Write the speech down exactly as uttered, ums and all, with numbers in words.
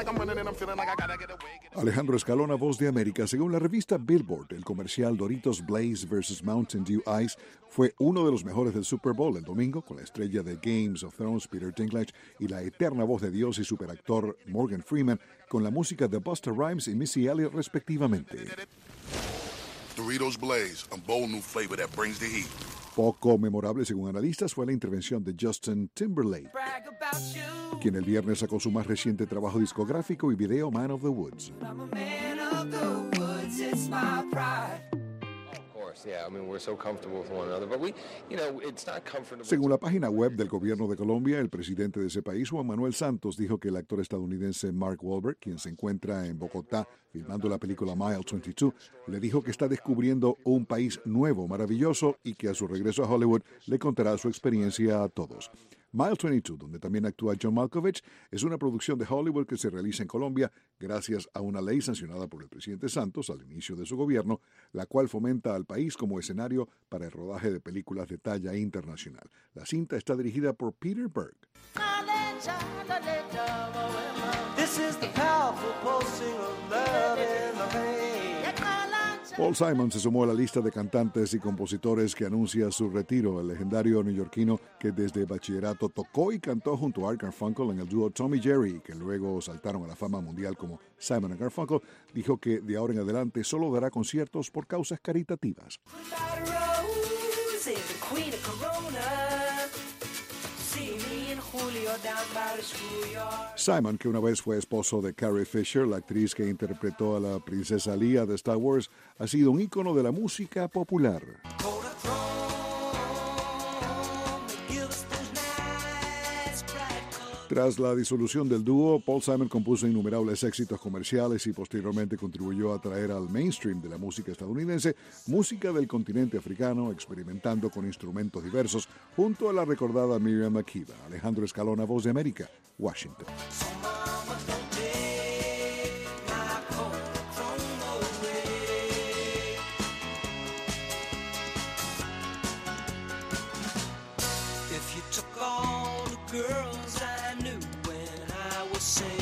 Alejandro Escalona, Voz de América. Según la revista Billboard, el comercial Doritos Blaze versus Mountain Dew Ice fue uno de los mejores del Super Bowl el domingo, con la estrella de Games of Thrones Peter Dinklage y la eterna voz de Dios y superactor Morgan Freeman, con la música de Busta Rhymes y Missy Elliott respectivamente. Doritos Blaze, a bold new flavor that brings the heat. Poco memorable, según analistas, fue la intervención de Justin Timberlake, quien el viernes sacó su más reciente trabajo discográfico y video, Man of the Woods. Según la página web del gobierno de Colombia, el presidente de ese país, Juan Manuel Santos, dijo que el actor estadounidense Mark Wahlberg, quien se encuentra en Bogotá filmando la película Mile veintidós, le dijo que está descubriendo un país nuevo, maravilloso, y que a su regreso a Hollywood le contará su experiencia a todos. Mile veintidós, donde también actúa John Malkovich, es una producción de Hollywood que se realiza en Colombia gracias a una ley sancionada por el presidente Santos al inicio de su gobierno, la cual fomenta al país como escenario para el rodaje de películas de talla internacional. La cinta está dirigida por Peter Berg. Paul Simon se sumó a la lista de cantantes y compositores que anuncia su retiro. El legendario neoyorquino, que desde bachillerato tocó y cantó junto a Art Garfunkel en el dúo Tom y Jerry, que luego saltaron a la fama mundial como Simon and Garfunkel, dijo que de ahora en adelante solo dará conciertos por causas caritativas. Simon, que una vez fue esposo de Carrie Fisher, la actriz que interpretó a la princesa Leia de Star Wars, ha sido un ícono de la música popular. Tras la disolución del dúo, Paul Simon compuso innumerables éxitos comerciales y posteriormente contribuyó a traer al mainstream de la música estadounidense música del continente africano, experimentando con instrumentos diversos junto a la recordada Miriam Makeba. Alejandro Escalona, Voz de América, Washington. If you took all the girls I knew when I was saying